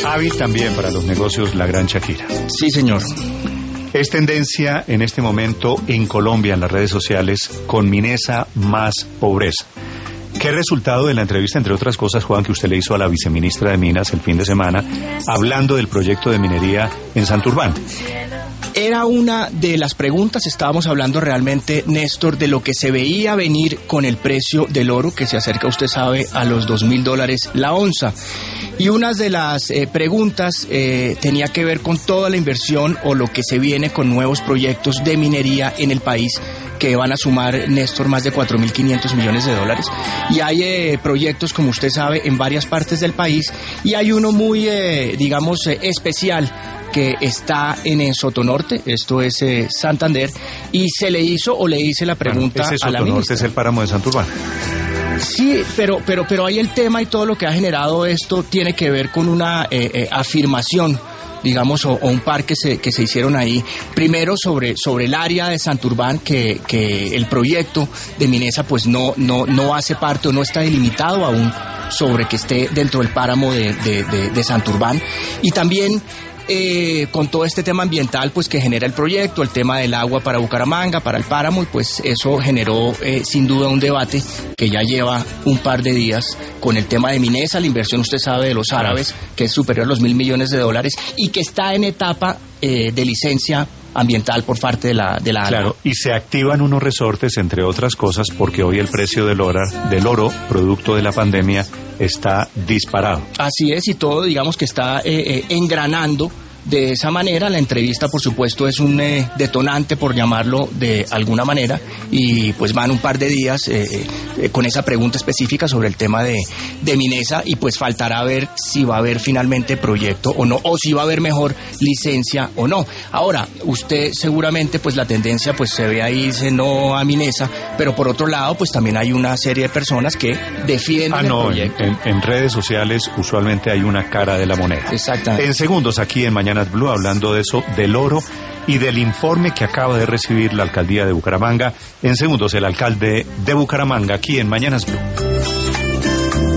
Hábil también para los negocios la gran Shakira. Sí, señor. Es tendencia en este momento en Colombia, en las redes sociales, con Minesa más pobreza. ¿Qué resultado de la entrevista, entre otras cosas, Juan, que usted le hizo a la viceministra de Minas el fin de semana, hablando del proyecto de minería en Santurbán? Era una de las preguntas, estábamos hablando realmente, Néstor, de lo que se veía venir con el precio del oro, que se acerca, usted sabe, a los $2,000 la onza. Y una de las preguntas tenía que ver con toda la inversión o lo que se viene con nuevos proyectos de minería en el país, que van a sumar, Néstor, más de 4.500 millones de dólares. Y hay proyectos, como usted sabe, en varias partes del país, y hay uno muy, especial, que está en Sotonorte, esto es Santander, y se le hizo o le hice la pregunta ese a la ministra. Sotonorte es el páramo de Santurbán. Sí, pero ahí el tema y todo lo que ha generado esto tiene que ver con una afirmación, digamos, o un par que se hicieron ahí. Primero sobre el área de Santurbán, que el proyecto de Minesa pues no hace parte o no está delimitado aún sobre que esté dentro del páramo de Santurbán. Y también con todo este tema ambiental pues que genera el proyecto, el tema del agua para Bucaramanga, para el páramo, y pues eso generó sin duda un debate que ya lleva un par de días con el tema de Minesa, la inversión, usted sabe, de los árabes, que es superior a los $1.000 millones y que está en etapa de licencia ambiental por parte de la Claro, y se activan unos resortes, entre otras cosas, porque hoy el precio del oro, producto de la pandemia, está disparado. Así es, y todo, digamos, que está engranando de esa manera. La entrevista, por supuesto, es un detonante, por llamarlo de alguna manera, y pues van un par de días con esa pregunta específica sobre el tema de Minesa, y pues faltará ver si va a haber finalmente proyecto o no, o si va a haber mejor licencia o no. Ahora, usted seguramente, pues la tendencia pues se ve ahí, dice no a Minesa, pero por otro lado, pues también hay una serie de personas que defienden el proyecto. En redes sociales usualmente hay una cara de la moneda. Exactamente. En segundos, aquí en Mañanas Blue, hablando de eso, del oro y del informe que acaba de recibir la alcaldía de Bucaramanga. En segundos, el alcalde de Bucaramanga, aquí en Mañanas Blue.